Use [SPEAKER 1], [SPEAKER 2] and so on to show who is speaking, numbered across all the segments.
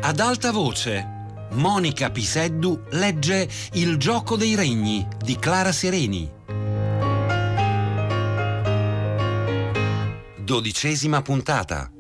[SPEAKER 1] Ad alta voce, Monica Piseddu legge Il gioco dei regni di Clara Sereni. 12ª puntata.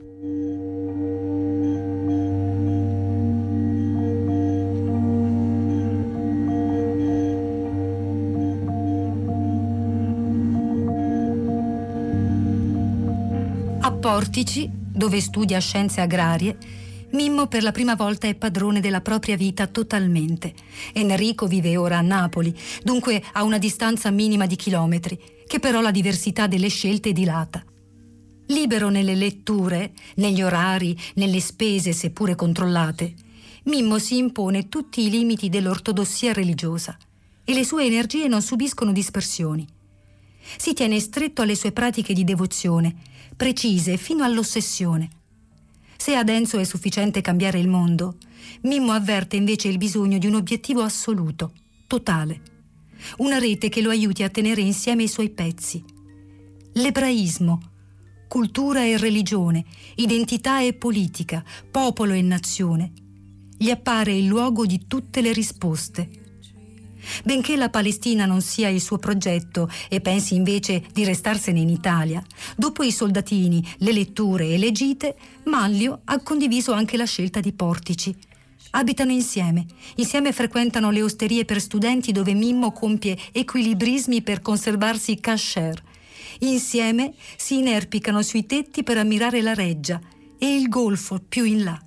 [SPEAKER 2] A Portici, dove studia scienze agrarie, Mimmo per la prima volta è padrone della propria vita totalmente. Enrico vive ora a Napoli, dunque a una distanza minima di chilometri, che però la diversità delle scelte dilata. Libero nelle letture, negli orari, nelle spese seppure controllate, Mimmo si impone tutti i limiti dell'ortodossia religiosa e le sue energie non subiscono dispersioni. Si tiene stretto alle sue pratiche di devozione, precise fino all'ossessione. Se ad Enzo è sufficiente cambiare il mondo, Mimmo avverte invece il bisogno di un obiettivo assoluto, totale. Una rete che lo aiuti a tenere insieme i suoi pezzi. L'ebraismo, cultura e religione, identità e politica, popolo e nazione, gli appare il luogo di tutte le risposte. Benché la Palestina non sia il suo progetto e pensi invece di restarsene in Italia, dopo i soldatini, le letture e le gite, Manlio ha condiviso anche la scelta di Portici. Abitano insieme frequentano le osterie per studenti dove Mimmo compie equilibrismi per conservarsi kasher. Insieme si inerpicano sui tetti per ammirare la reggia e il golfo più in là.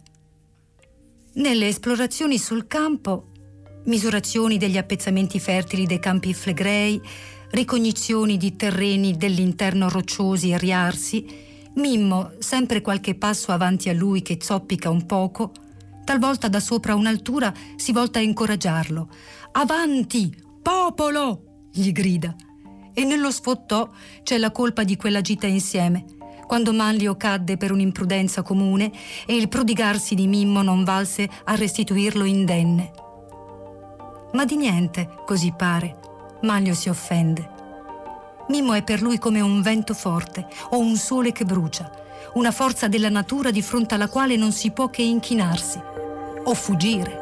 [SPEAKER 2] Nelle esplorazioni sul campo, misurazioni degli appezzamenti fertili dei campi flegrei, ricognizioni di terreni dell'interno rocciosi e riarsi, Mimmo, sempre qualche passo avanti a lui che zoppica un poco, talvolta da sopra un'altura si volta a incoraggiarlo. «Avanti, popolo!» gli grida. E nello sfottò c'è la colpa di quella gita insieme, quando Manlio cadde per un'imprudenza comune e il prodigarsi di Mimmo non valse a restituirlo indenne. Ma di niente, così pare, Manlio si offende. Mimmo è per lui come un vento forte o un sole che brucia, una forza della natura di fronte alla quale non si può che inchinarsi o fuggire.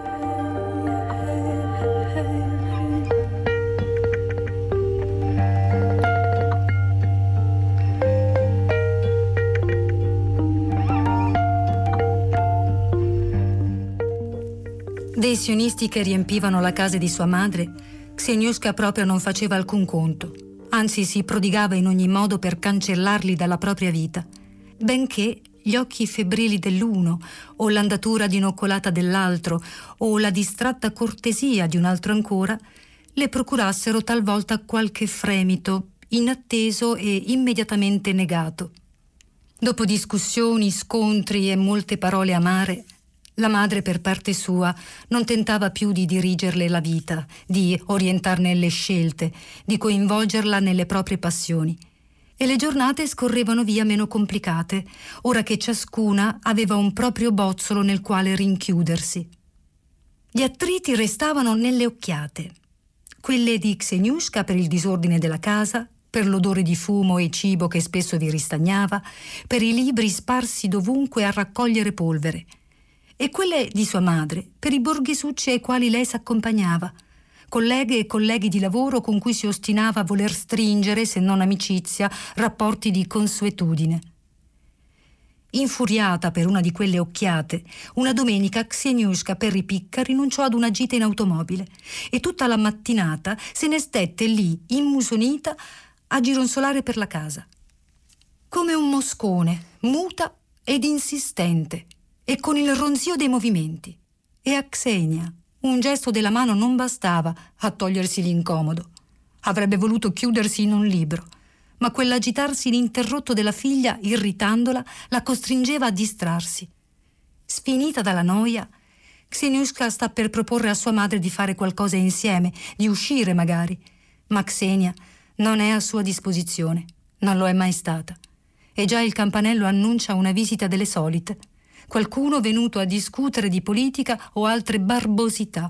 [SPEAKER 2] Dei sionisti che riempivano la casa di sua madre, Kseniuszka proprio non faceva alcun conto, anzi si prodigava in ogni modo per cancellarli dalla propria vita, benché gli occhi febbrili dell'uno, o l'andatura dinoccolata dell'altro, o la distratta cortesia di un altro ancora, le procurassero talvolta qualche fremito, inatteso e immediatamente negato. Dopo discussioni, scontri e molte parole amare, la madre, per parte sua, non tentava più di dirigerle la vita, di orientarne le scelte, di coinvolgerla nelle proprie passioni. E le giornate scorrevano via meno complicate, ora che ciascuna aveva un proprio bozzolo nel quale rinchiudersi. Gli attriti restavano nelle occhiate. Quelle di Kseniuszka per il disordine della casa, per l'odore di fumo e cibo che spesso vi ristagnava, per i libri sparsi dovunque a raccogliere polvere, e quelle di sua madre per i borghesucci ai quali lei s'accompagnava, colleghe e colleghi di lavoro con cui si ostinava a voler stringere, se non amicizia, rapporti di consuetudine. Infuriata per una di quelle occhiate, una domenica Kseniuszka per ripicca rinunciò ad una gita in automobile e tutta la mattinata se ne stette lì, immusonita, a gironzolare per la casa. Come un moscone, muta ed insistente, e con il ronzio dei movimenti. E a Ksenia un gesto della mano non bastava a togliersi l'incomodo. Avrebbe voluto chiudersi in un libro, ma quell'agitarsi ininterrotto della figlia, irritandola, la costringeva a distrarsi. Sfinita dalla noia, Kseniuszka sta per proporre a sua madre di fare qualcosa insieme, di uscire magari, ma Ksenia non è a sua disposizione, non lo è mai stata. E già il campanello annuncia una visita delle solite, qualcuno venuto a discutere di politica o altre barbosità.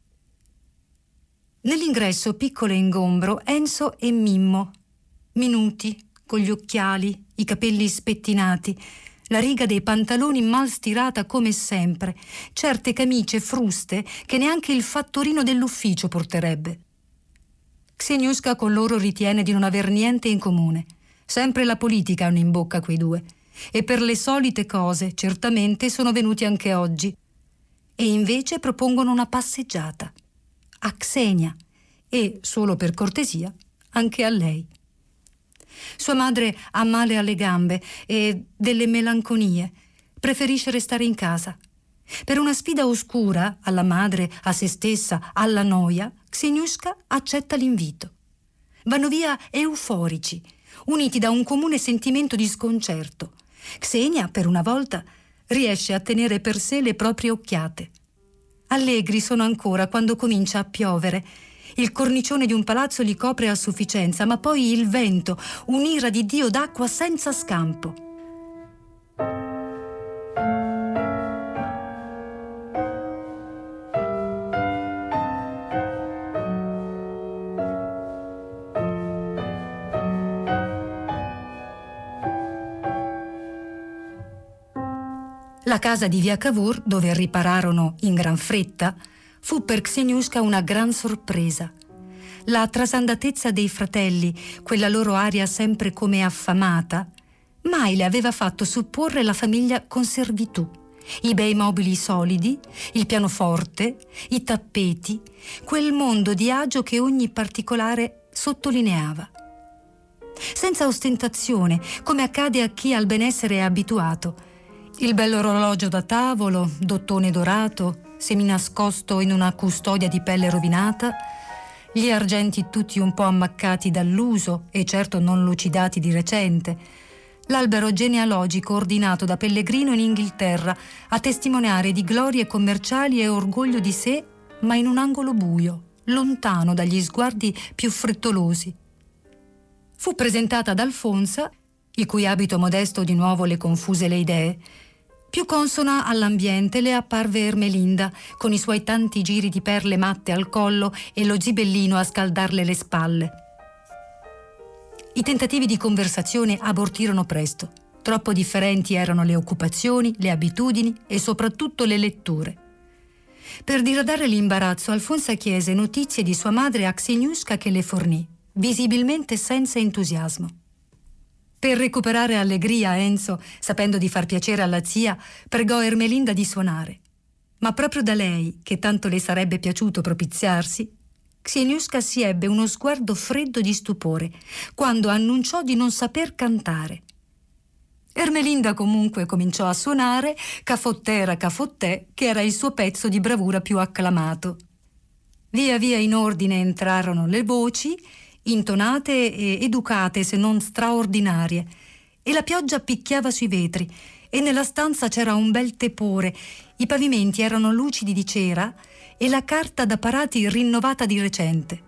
[SPEAKER 2] Nell'ingresso piccolo e ingombro Enzo e Mimmo, minuti, con gli occhiali, i capelli spettinati, la riga dei pantaloni mal stirata come sempre, certe camicie fruste che neanche il fattorino dell'ufficio porterebbe. Kseniuszka con loro ritiene di non aver niente in comune. Sempre la politica hanno in bocca quei due. E per le solite cose, certamente, sono venuti anche oggi. E invece propongono una passeggiata. A Ksenia. E, solo per cortesia, anche a lei. Sua madre ha male alle gambe e delle melanconie. Preferisce restare in casa. Per una sfida oscura, alla madre, a se stessa, alla noia, Kseniuszka accetta l'invito. Vanno via euforici, uniti da un comune sentimento di sconcerto. Ksenia, per una volta, riesce a tenere per sé le proprie occhiate. Allegri sono ancora quando comincia a piovere. Il cornicione di un palazzo li copre a sufficienza, ma poi il vento, un'ira di Dio d'acqua senza scampo. La casa di via Cavour, dove ripararono in gran fretta, fu per Kseniuszka una gran sorpresa. La trasandatezza dei fratelli, quella loro aria sempre come affamata, mai le aveva fatto supporre la famiglia con servitù. I bei mobili solidi, il pianoforte, i tappeti, quel mondo di agio che ogni particolare sottolineava. Senza ostentazione, come accade a chi al benessere è abituato. Il bell'orologio da tavolo, dottone dorato, seminascosto in una custodia di pelle rovinata, gli argenti tutti un po' ammaccati dall'uso e certo non lucidati di recente, l'albero genealogico ordinato da Pellegrino in Inghilterra a testimoniare di glorie commerciali e orgoglio di sé, ma in un angolo buio, lontano dagli sguardi più frettolosi. Fu presentata ad Alfonsa, il cui abito modesto di nuovo le confuse le idee. Più consona all'ambiente le apparve Ermelinda, con i suoi tanti giri di perle matte al collo e lo gibellino a scaldarle le spalle. I tentativi di conversazione abortirono presto. Troppo differenti erano le occupazioni, le abitudini e soprattutto le letture. Per diradare l'imbarazzo, Alfonsa chiese notizie di sua madre a Kseniuszka che le fornì, visibilmente senza entusiasmo. Per recuperare allegria, Enzo, sapendo di far piacere alla zia, pregò Ermelinda di suonare. Ma proprio da lei, che tanto le sarebbe piaciuto propiziarsi, Kseniuszka si ebbe uno sguardo freddo di stupore quando annunciò di non saper cantare. Ermelinda comunque cominciò a suonare Cafottera Cafottè, che era il suo pezzo di bravura più acclamato. Via via in ordine entrarono le voci, intonate e educate se non straordinarie, e la pioggia picchiava sui vetri e nella stanza c'era un bel tepore, i pavimenti erano lucidi di cera e la carta da parati rinnovata di recente.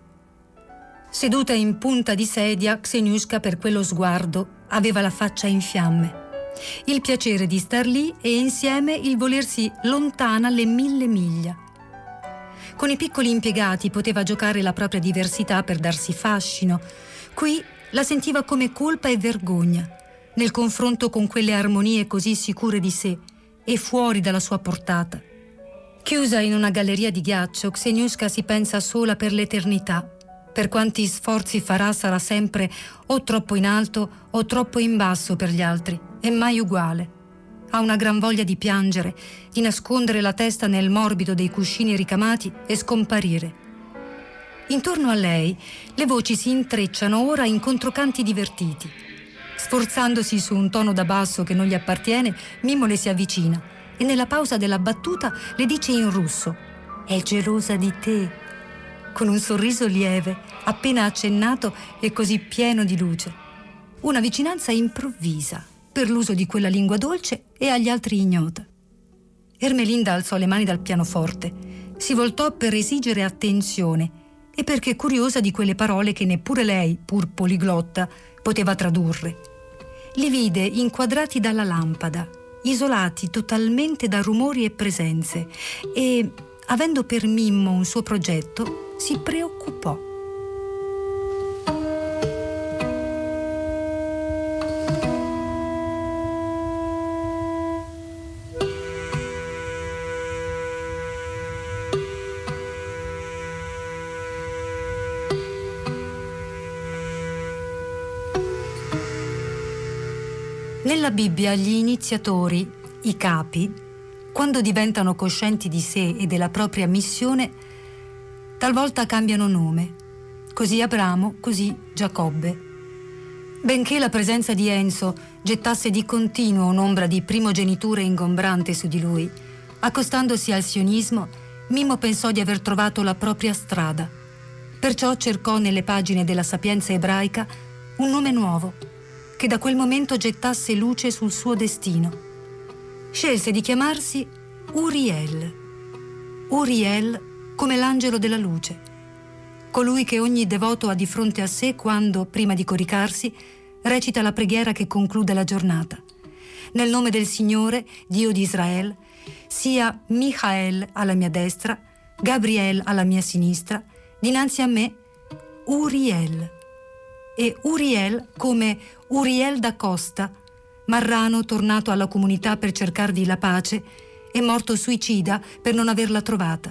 [SPEAKER 2] Seduta in punta di sedia, Kseniuszka per quello sguardo aveva la faccia in fiamme. Il piacere di star lì e insieme il volersi lontana le 1000 miglia. Con i piccoli impiegati poteva giocare la propria diversità per darsi fascino. Qui la sentiva come colpa e vergogna, nel confronto con quelle armonie così sicure di sé e fuori dalla sua portata. Chiusa in una galleria di ghiaccio, Kseniuszka si pensa sola per l'eternità. Per quanti sforzi farà sarà sempre o troppo in alto o troppo in basso per gli altri, e mai uguale. Ha una gran voglia di piangere, di nascondere la testa nel morbido dei cuscini ricamati e scomparire. Intorno a lei le voci si intrecciano ora in controcanti divertiti. Sforzandosi su un tono da basso che non gli appartiene, Mimmo le si avvicina e nella pausa della battuta le dice in russo: «È gelosa di te», con un sorriso lieve, appena accennato e così pieno di luce. Una vicinanza improvvisa per l'uso di quella lingua dolce e agli altri ignota. Ermelinda alzò le mani dal pianoforte, si voltò per esigere attenzione e perché curiosa di quelle parole che neppure lei, pur poliglotta, poteva tradurre. Li vide inquadrati dalla lampada, isolati totalmente da rumori e presenze, e, avendo per Mimmo un suo progetto, si preoccupò. Nella Bibbia gli iniziatori, i capi, quando diventano coscienti di sé e della propria missione, talvolta cambiano nome. Così Abramo, così Giacobbe. Benché la presenza di Enzo gettasse di continuo un'ombra di primogenitura ingombrante su di lui, accostandosi al sionismo, Mimmo pensò di aver trovato la propria strada. Perciò cercò nelle pagine della sapienza ebraica un nome nuovo, che da quel momento gettasse luce sul suo destino. Scelse di chiamarsi Uriel. Uriel come l'angelo della luce, colui che ogni devoto ha di fronte a sé quando, prima di coricarsi, recita la preghiera che conclude la giornata. Nel nome del Signore, Dio di Israele, sia Michael alla mia destra, Gabriel alla mia sinistra, dinanzi a me Uriel. E Uriel come Uriel da Costa, marrano tornato alla comunità per cercarvi la pace e morto suicida per non averla trovata.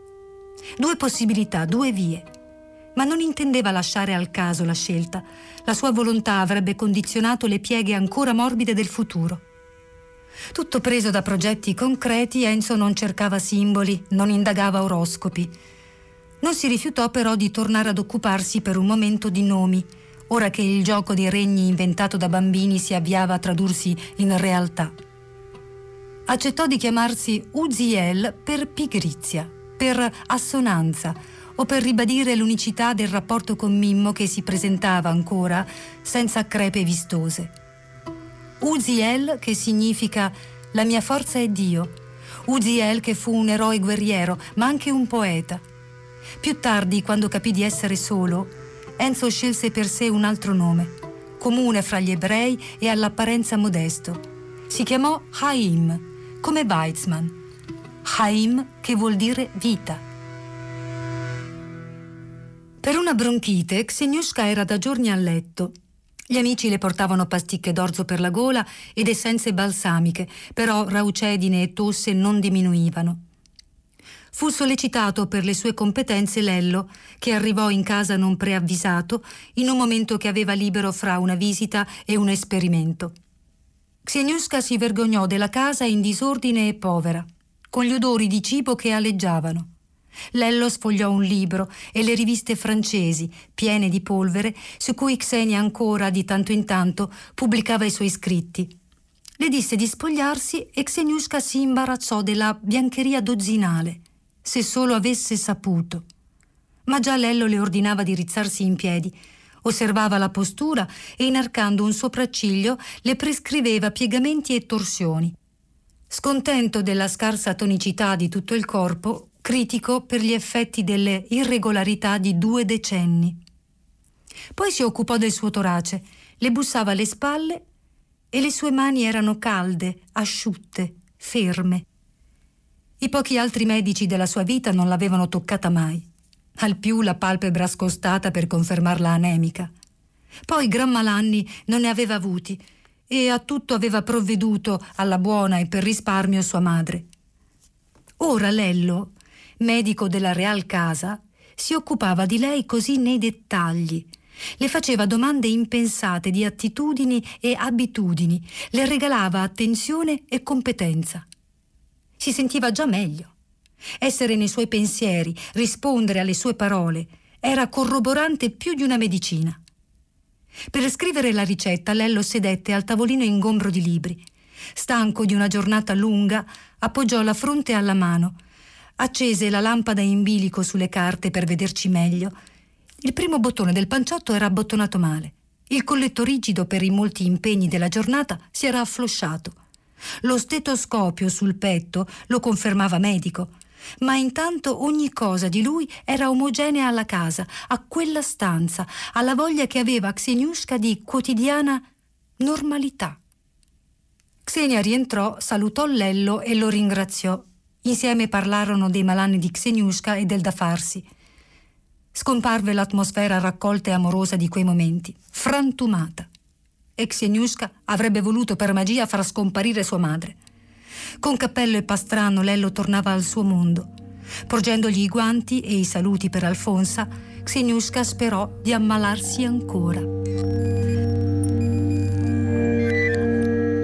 [SPEAKER 2] 2 possibilità, 2 vie. Ma non intendeva lasciare al caso la scelta. La sua volontà avrebbe condizionato le pieghe ancora morbide del futuro. Tutto preso da progetti concreti, Enzo non cercava simboli, non indagava oroscopi. Non si rifiutò però di tornare ad occuparsi per un momento di nomi, ora che il gioco dei regni inventato da bambini si avviava a tradursi in realtà. Accettò di chiamarsi Uziel per pigrizia, per assonanza o per ribadire l'unicità del rapporto con Mimmo che si presentava ancora senza crepe vistose. Uziel, che significa la mia forza è Dio. Uziel, che fu un eroe guerriero, ma anche un poeta. Più tardi, quando capì di essere solo, Enzo scelse per sé un altro nome, comune fra gli ebrei e all'apparenza modesto. Si chiamò Chaim, come Weizmann. Chaim, che vuol dire vita. Per una bronchite, Kseniushka era da giorni a letto. Gli amici le portavano pasticche d'orzo per la gola ed essenze balsamiche, però raucedine e tosse non diminuivano. Fu sollecitato per le sue competenze Lello, che arrivò in casa non preavvisato, in un momento che aveva libero fra una visita e un esperimento. Kseniushka si vergognò della casa in disordine e povera, con gli odori di cibo che aleggiavano. Lello sfogliò un libro e le riviste francesi, piene di polvere, su cui Xenia ancora, di tanto in tanto, pubblicava i suoi scritti. Le disse di spogliarsi e Kseniushka si imbarazzò della biancheria dozzinale, se solo avesse saputo. Ma già Lello le ordinava di rizzarsi in piedi, osservava la postura e, inarcando un sopracciglio, le prescriveva piegamenti e torsioni. Scontento della scarsa tonicità di tutto il corpo, critico per gli effetti delle irregolarità di 2 decenni. Poi si occupò del suo torace, le bussava alle spalle e le sue mani erano calde, asciutte, ferme. I pochi altri medici della sua vita non l'avevano toccata mai. Al più la palpebra scostata per confermarla anemica. Poi gran malanni non ne aveva avuti e a tutto aveva provveduto alla buona e per risparmio sua madre. Ora Lello, medico della Real Casa, si occupava di lei così nei dettagli. Le faceva domande impensate di attitudini e abitudini, le regalava attenzione e competenza. Si sentiva già meglio. Essere nei suoi pensieri, rispondere alle sue parole, era corroborante più di una medicina. Per scrivere la ricetta, Lello sedette al tavolino ingombro di libri. Stanco di una giornata lunga, appoggiò la fronte alla mano, accese la lampada in bilico sulle carte per vederci meglio. Il primo bottone del panciotto era abbottonato male. Il colletto rigido per i molti impegni della giornata si era afflosciato. Lo stetoscopio sul petto lo confermava medico, ma intanto ogni cosa di lui era omogenea alla casa, a quella stanza, alla voglia che aveva Kseniushka di quotidiana normalità. Xenia rientrò, salutò Lello e lo ringraziò. Insieme parlarono dei malanni di Kseniushka e del da farsi. Scomparve l'atmosfera raccolta e amorosa di quei momenti, frantumata. E Kseniushka avrebbe voluto per magia far scomparire sua madre. Con cappello e pastrano Lello tornava al suo mondo. Porgendogli i guanti e i saluti per Alfonsa, Kseniushka sperò di ammalarsi ancora.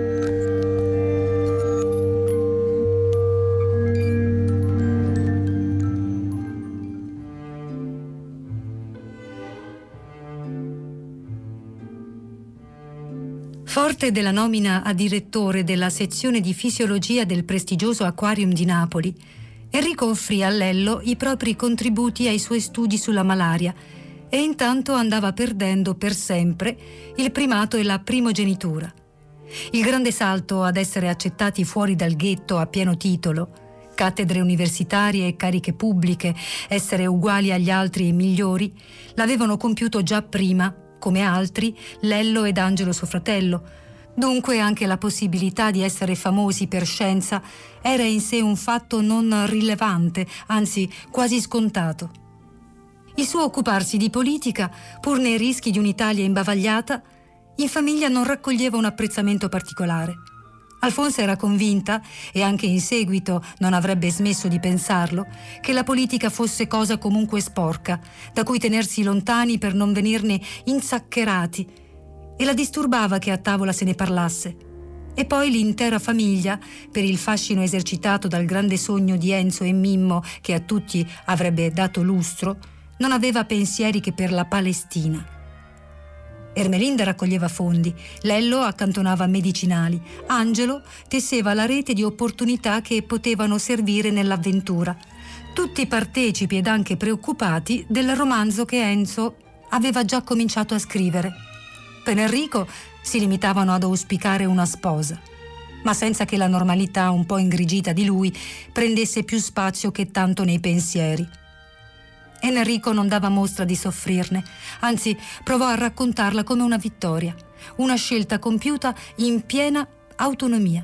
[SPEAKER 2] Forte della nomina a direttore della sezione di fisiologia del prestigioso Aquarium di Napoli, Enrico offrì a Lello i propri contributi ai suoi studi sulla malaria e intanto andava perdendo per sempre il primato e la primogenitura. Il grande salto ad essere accettati fuori dal ghetto a pieno titolo, cattedre universitarie e cariche pubbliche, essere uguali agli altri e migliori, l'avevano compiuto già prima, come altri, Lello ed Angelo suo fratello. Dunque anche la possibilità di essere famosi per scienza era in sé un fatto non rilevante, anzi quasi scontato. Il suo occuparsi di politica, pur nei rischi di un'Italia imbavagliata, in famiglia non raccoglieva un apprezzamento particolare. Alfonso era convinta, e anche in seguito non avrebbe smesso di pensarlo, che la politica fosse cosa comunque sporca, da cui tenersi lontani per non venirne insaccherati, e la disturbava che a tavola se ne parlasse. E poi l'intera famiglia, per il fascino esercitato dal grande sogno di Enzo e Mimmo che a tutti avrebbe dato lustro, non aveva pensieri che per la Palestina. Ermelinda raccoglieva fondi, Lello accantonava medicinali, Angelo tesseva la rete di opportunità che potevano servire nell'avventura. Tutti partecipi ed anche preoccupati del romanzo che Enzo aveva già cominciato a scrivere. Per Enrico si limitavano ad auspicare una sposa, ma senza che la normalità un po' ingrigita di lui prendesse più spazio che tanto nei pensieri. Enrico non dava mostra di soffrirne, anzi provò a raccontarla come una vittoria, una scelta compiuta in piena autonomia.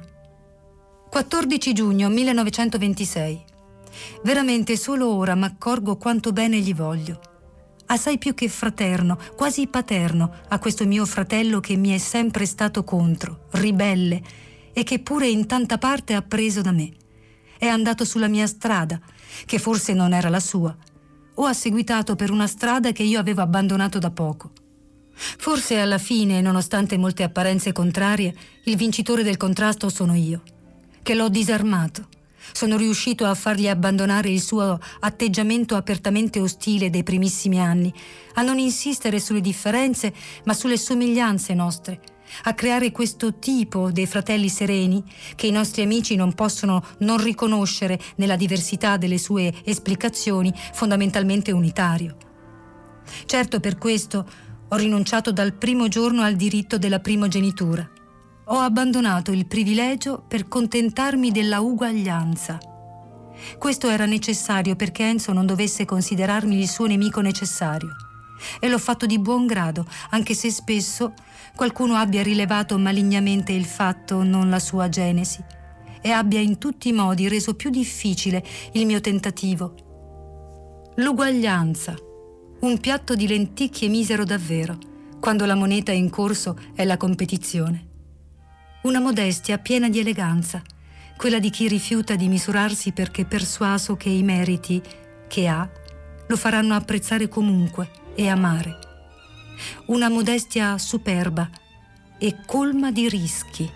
[SPEAKER 2] 14 giugno 1926. Veramente solo ora m'accorgo quanto bene gli voglio. Assai più che fraterno, quasi paterno, a questo mio fratello che mi è sempre stato contro, ribelle, e che pure in tanta parte ha preso da me. È andato sulla mia strada, che forse non era la sua, o ha seguitato per una strada che io avevo abbandonato da poco. Forse alla fine, nonostante molte apparenze contrarie, il vincitore del contrasto sono io, che l'ho disarmato. Sono riuscito a fargli abbandonare il suo atteggiamento apertamente ostile dei primissimi anni, a non insistere sulle differenze, ma sulle somiglianze nostre, a creare questo tipo dei fratelli sereni che i nostri amici non possono non riconoscere nella diversità delle sue esplicazioni, fondamentalmente unitario. Certo, per questo ho rinunciato dal primo giorno al diritto della primogenitura. Ho abbandonato il privilegio per contentarmi della uguaglianza. Questo era necessario perché Enzo non dovesse considerarmi il suo nemico necessario. E l'ho fatto di buon grado, anche se spesso qualcuno abbia rilevato malignamente il fatto, non la sua genesi, e abbia in tutti i modi reso più difficile il mio tentativo. L'uguaglianza, un piatto di lenticchie misero davvero, quando la moneta in corso è la competizione. Una modestia piena di eleganza, quella di chi rifiuta di misurarsi perché persuaso che i meriti che ha lo faranno apprezzare comunque e amare. Una modestia superba e colma di rischi.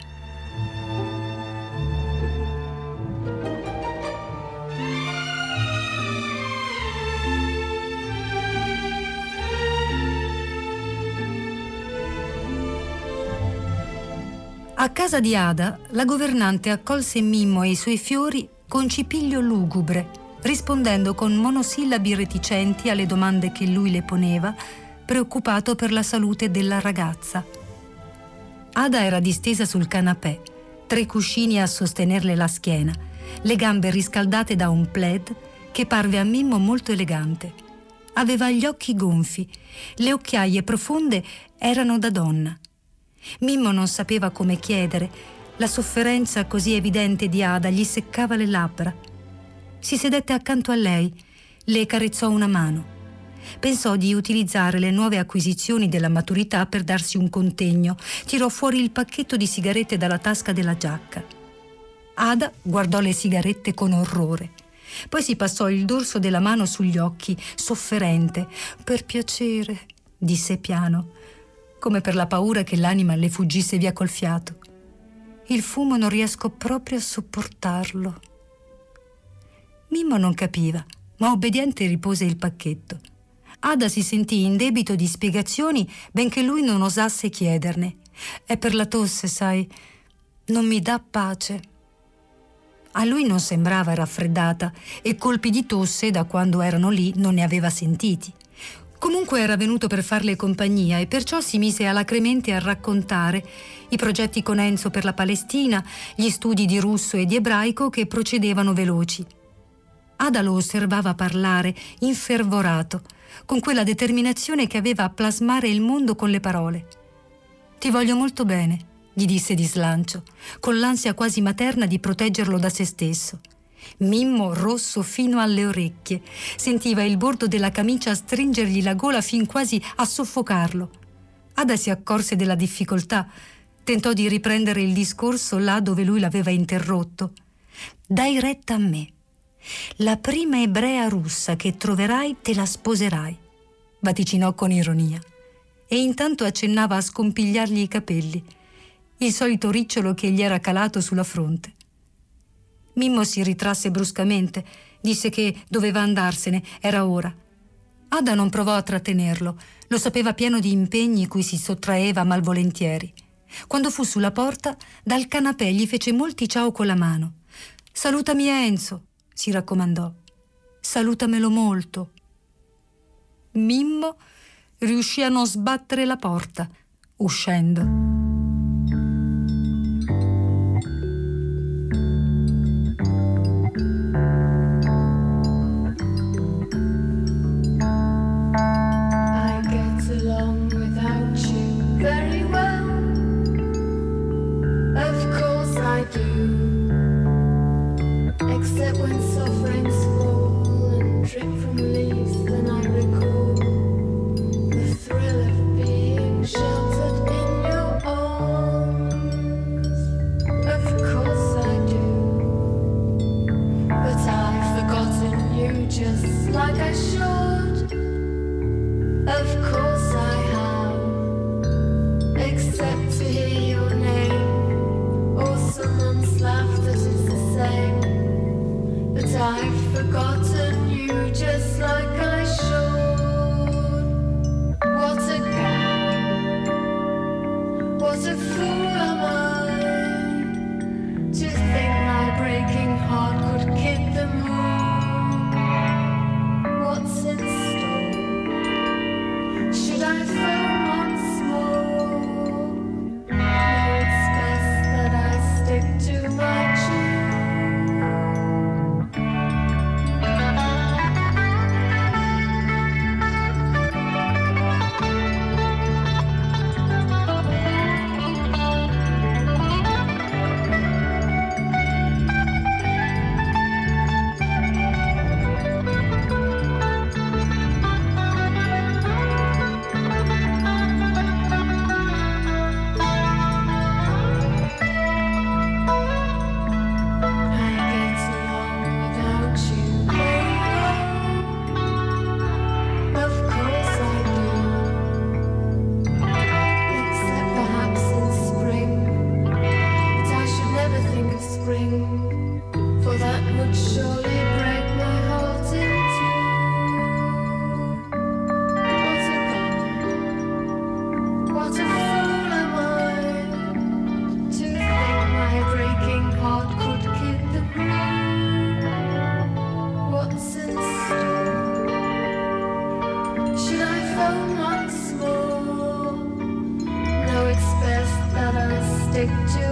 [SPEAKER 2] A casa di Ada, la governante accolse Mimmo e i suoi fiori con cipiglio lugubre, rispondendo con monosillabi reticenti alle domande che lui le poneva, preoccupato per la salute della ragazza. Ada era distesa sul canapè, 3 cuscini a sostenerle la schiena, le gambe riscaldate da un plaid che parve a Mimmo molto elegante. Aveva gli occhi gonfi, le occhiaie profonde erano da donna. Mimmo non sapeva come chiedere, la sofferenza così evidente di Ada gli seccava le labbra. Si sedette accanto a lei, le carezzò una mano. Pensò di utilizzare le nuove acquisizioni della maturità per darsi un contegno, tirò fuori il pacchetto di sigarette dalla tasca della giacca. Ada guardò le sigarette con orrore. Poi si passò il dorso della mano sugli occhi, sofferente. «Per piacere», disse piano, come per la paura che l'anima le fuggisse via col fiato. «Il fumo non riesco proprio a sopportarlo». Mimmo non capiva, ma obbediente ripose il pacchetto. Ada si sentì in debito di spiegazioni, benché lui non osasse chiederne. È per la tosse, sai. Non mi dà pace. A lui non sembrava raffreddata e colpi di tosse, da quando erano lì, non ne aveva sentiti. Comunque era venuto per farle compagnia e perciò si mise alacremente a raccontare i progetti con Enzo per la Palestina, gli studi di russo e di ebraico che procedevano veloci. Ada lo osservava parlare, infervorato, con quella determinazione che aveva a plasmare il mondo con le parole. «Ti voglio molto bene», gli disse di slancio, con l'ansia quasi materna di proteggerlo da se stesso. Mimmo, rosso fino alle orecchie, sentiva il bordo della camicia stringergli la gola fin quasi a soffocarlo. Ada si accorse della difficoltà, tentò di riprendere il discorso là dove lui l'aveva interrotto. «Dai retta a me. La prima ebrea russa che troverai te la sposerai», vaticinò con ironia, e intanto accennava a scompigliargli i capelli, il solito ricciolo che gli era calato sulla fronte. Mimmo si ritrasse bruscamente, disse che doveva andarsene, era ora. Ada non provò a trattenerlo, lo sapeva pieno di impegni cui si sottraeva malvolentieri. Quando fu sulla porta, dal canapè gli fece molti ciao con la mano. «Salutami Enzo», si raccomandò. «Salutamelo molto». Mimmo riuscì a non sbattere la porta, uscendo.
[SPEAKER 3] Stick to